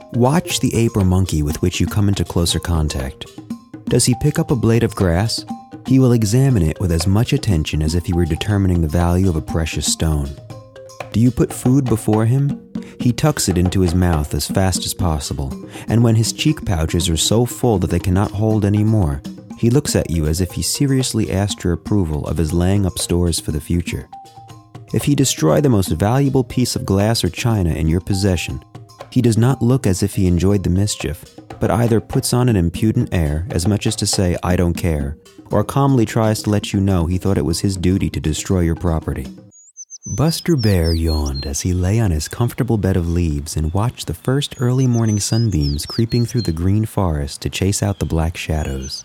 Watch the ape or monkey with which you come into closer contact. Does he pick up a blade of grass? He will examine it with as much attention as if he were determining the value of a precious stone. Do you put food before him? He tucks it into his mouth as fast as possible, and when his cheek pouches are so full that they cannot hold any more, he looks at you as if he seriously asked your approval of his laying up stores for the future. If he destroy the most valuable piece of glass or china in your possession, he does not look as if he enjoyed the mischief, but either puts on an impudent air as much as to say, "I don't care," or calmly tries to let you know he thought it was his duty to destroy your property. Buster Bear yawned as he lay on his comfortable bed of leaves and watched the first early morning sunbeams creeping through the green forest to chase out the black shadows.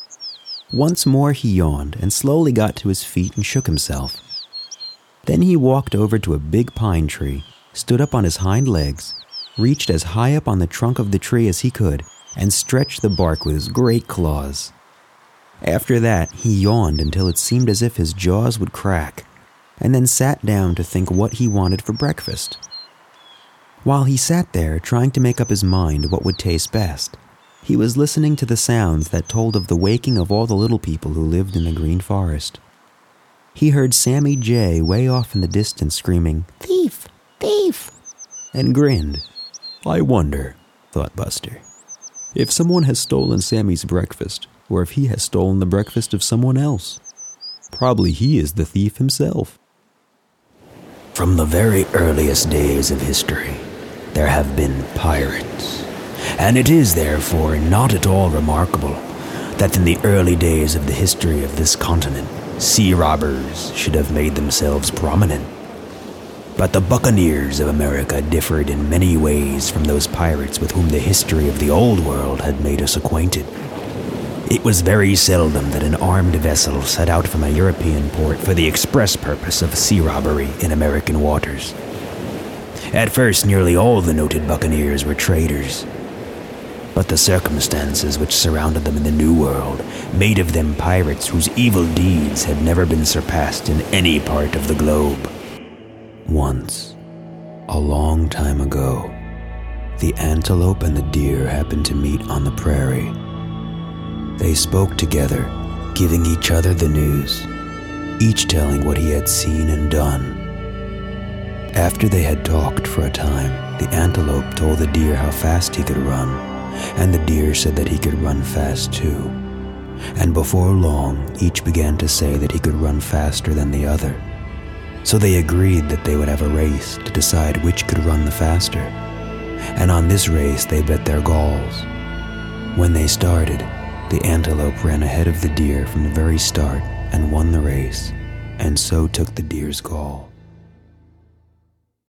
Once more he yawned and slowly got to his feet and shook himself. Then he walked over to a big pine tree, stood up on his hind legs, reached as high up on the trunk of the tree as he could, and stretched the bark with his great claws. After that, he yawned until it seemed as if his jaws would crack, and then sat down to think what he wanted for breakfast. While he sat there trying to make up his mind what would taste best, he was listening to the sounds that told of the waking of all the little people who lived in the green forest. He heard Sammy Jay way off in the distance screaming, "Thief! Thief!" and grinned. "I wonder," thought Buster, "if someone has stolen Sammy's breakfast, or if he has stolen the breakfast of someone else. Probably he is the thief himself." From the very earliest days of history, there have been pirates, and it is therefore not at all remarkable that in the early days of the history of this continent, sea robbers should have made themselves prominent. But the buccaneers of America differed in many ways from those pirates with whom the history of the Old World had made us acquainted. It was very seldom that an armed vessel set out from a European port for the express purpose of sea robbery in American waters. At first, nearly all the noted buccaneers were traders, but the circumstances which surrounded them in the New World made of them pirates whose evil deeds had never been surpassed in any part of the globe. Once, a long time ago, the antelope and the deer happened to meet on the prairie. They spoke together, giving each other the news, each telling what he had seen and done. After they had talked for a time, the antelope told the deer how fast he could run, and the deer said that he could run fast too. And before long, each began to say that he could run faster than the other. So they agreed that they would have a race to decide which could run the faster. And on this race they bet their galls. When they started, the antelope ran ahead of the deer from the very start and won the race, and so took the deer's gall.